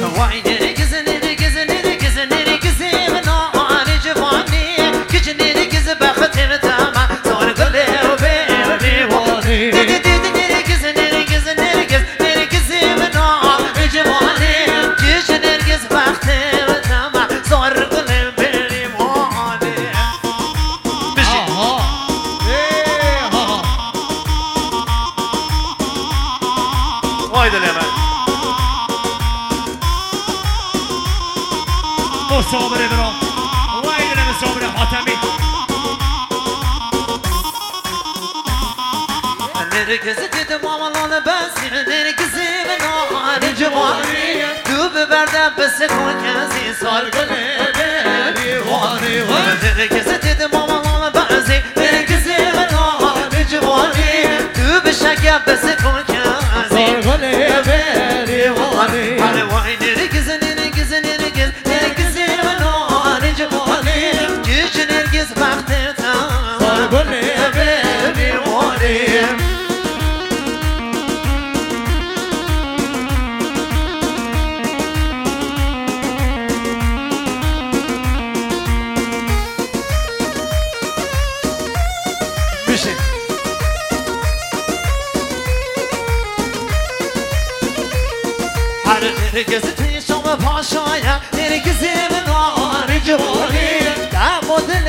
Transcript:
وای نرگز نرگز نرگز نرگز من آن جوانی کج نرگز بختم تمام زار گله و بیوانی نرگز نرگز نرگز نرگز من آن جوانی کج نرگز بختم تمام زار گله و بیوانی بشی وای دلم مصابر برام وای دلم مصابر حاتمی نرگز دیدم آمالان بسی نرگز من آن جوانی تو ببرده بس کن کسی سال گله بیوانی نرگز دیدم آمالان بسی نرگز من آن جوانی تو بشکه بس کن کسی سال گله بیوانی وای نرگز نرگز نرگز نرگز من آن جوانی کج نرگز وقت تام سال گله بیوانی بشین هر نرگز توی شما پاشایم نرگز من آن جوانی در مدل